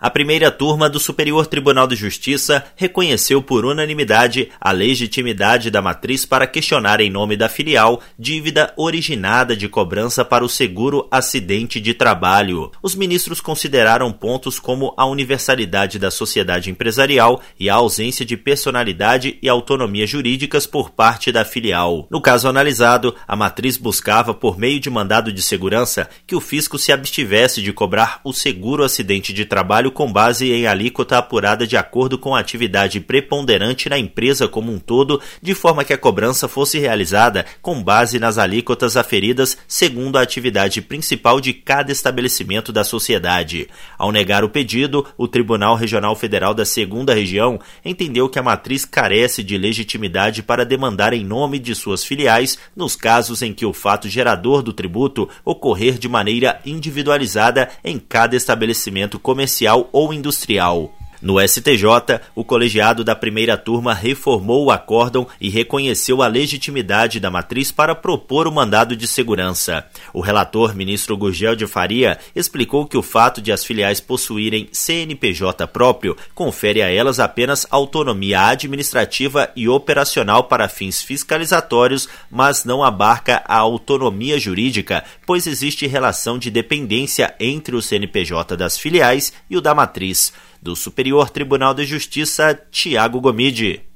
A primeira turma do Superior Tribunal de Justiça reconheceu por unanimidade a legitimidade da matriz para questionar em nome da filial dívida originada de cobrança para o seguro acidente de trabalho. Os ministros consideraram pontos como a universalidade da sociedade empresarial e a ausência de personalidade e autonomia jurídicas por parte da filial. No caso analisado, a matriz buscava, por meio de mandado de segurança, que o fisco se abstivesse de cobrar o seguro acidente de trabalho com base em alíquota apurada de acordo com a atividade preponderante na empresa como um todo, de forma que a cobrança fosse realizada com base nas alíquotas aferidas segundo a atividade principal de cada estabelecimento da sociedade. Ao negar o pedido, o Tribunal Regional Federal da 2ª Região entendeu que a matriz carece de legitimidade para demandar em nome de suas filiais nos casos em que o fato gerador do tributo ocorrer de maneira individualizada em cada estabelecimento comercial ou industrial. No STJ, o colegiado da primeira turma reformou o acórdão e reconheceu a legitimidade da matriz para propor o mandado de segurança. O relator, ministro Gurgel de Faria, explicou que o fato de as filiais possuírem CNPJ próprio confere a elas apenas autonomia administrativa e operacional para fins fiscalizatórios, mas não abarca a autonomia jurídica, pois existe relação de dependência entre o CNPJ das filiais e o da matriz. Do Superior Tribunal de Justiça, Tiago Gomide.